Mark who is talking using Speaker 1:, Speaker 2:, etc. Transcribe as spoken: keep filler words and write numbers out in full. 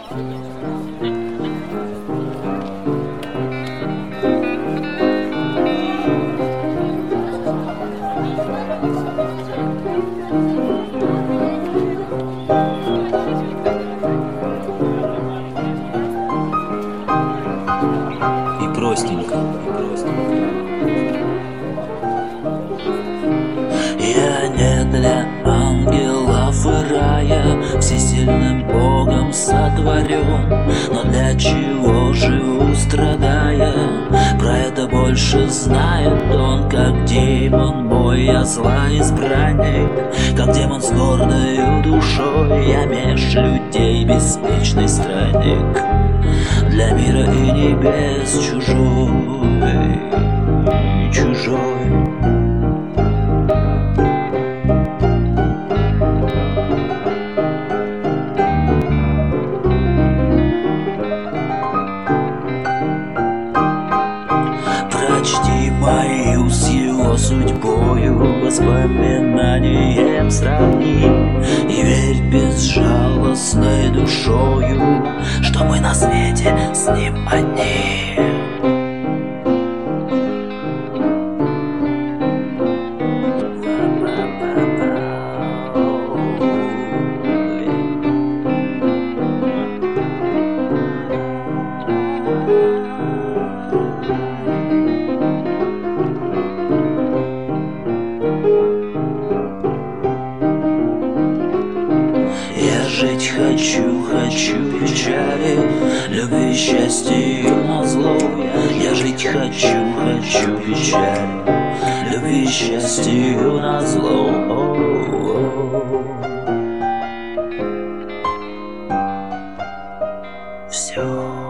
Speaker 1: И простенько, и простенько. Я не для ангелов и рая всесильным Богом сотворен, но для чего живу, страдая? Про это больше знает он, как демон мой, я зла избранник, как демон с гордою душой, я меж людей беспечный странник, для мира и небес чужой, чужой. Прочти мою с его судьбою, воспоминанием сравни, и верь безжалостной душою, что мы на свете с ним одни. Я жить хочу, хочу печали, любви, счастье назло. Я жить хочу, хочу печали, любви, счастье назло. Все.